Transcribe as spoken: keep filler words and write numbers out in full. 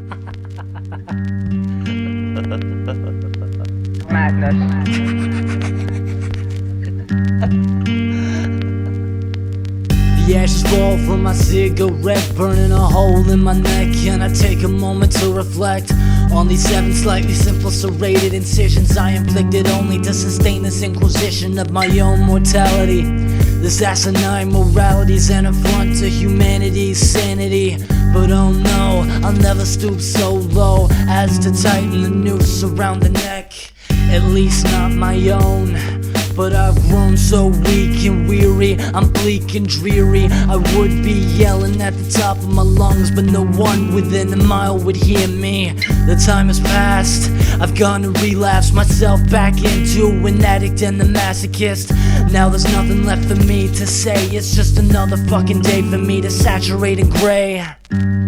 Madness. The ashes fall from my cigarette, burning a hole in my neck, and I take a moment to reflect on these seven slightly simple serrated incisions I inflicted only to sustain this inquisition of my own mortality. This asinine morality's an affront to humanity's sanity. But oh no, I'll never stoop so low as to tighten the noose around the neck. At least not my own. But I've grown so weak and weary, I'm bleak and dreary. I would be yelling at the top of my lungs, but no one within a mile would hear me. The time has passed, I've gone and relapsed myself back into an addict and a masochist. Now there's nothing left for me to say, it's just another fucking day for me to saturate in gray.